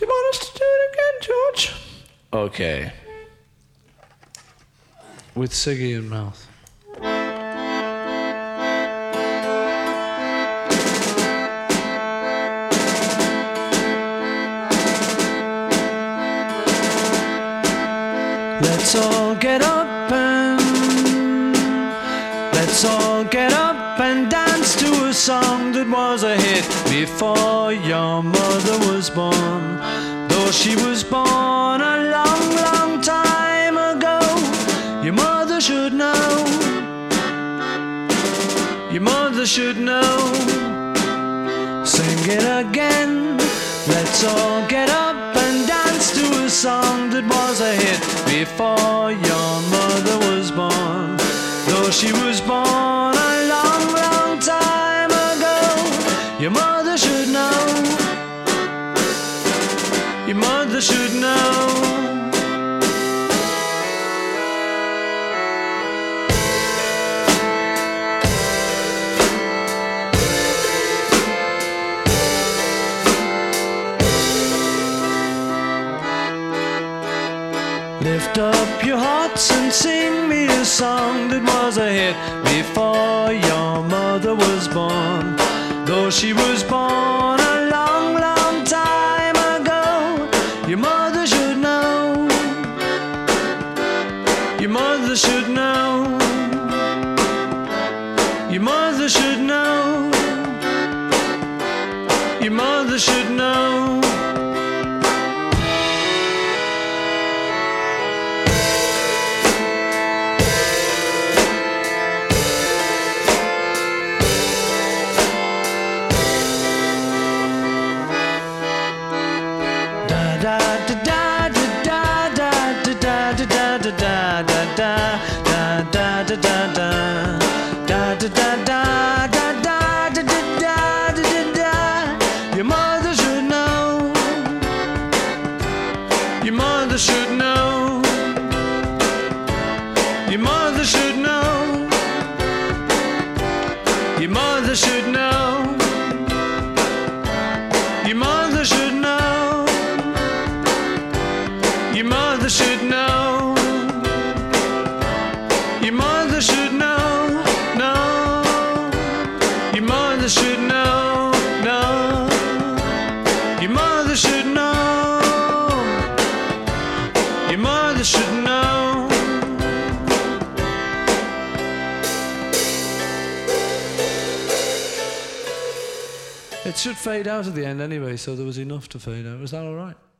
Do you want us to do it again, George? Okay. With Siggy in mouth. Let's all get up and dance to a song that was a hit before your mother was born. Though she was born a long, long time ago, your mother should know. Your mother should know. Sing it again. Let's all get up and dance to a song that was a hit before your mother was born. Though she was born a long, long time ago, your mother should know. Your mother should know. Lift up your hearts and sing me a song that was a hit before your mother was born. Though she was born a long, long time ago, your mother should know. Your mother should know. Your mother should know. Your mother should know. Your mother should know. Your mother should know. Your mother should know. Your mother should know. Your mother should know. Your mother should know. Your mother should know. No. Your mother should know. No. Your mother should know. Your mother should know. It should fade out at the end anyway, so there was enough to fade out. Was that all right?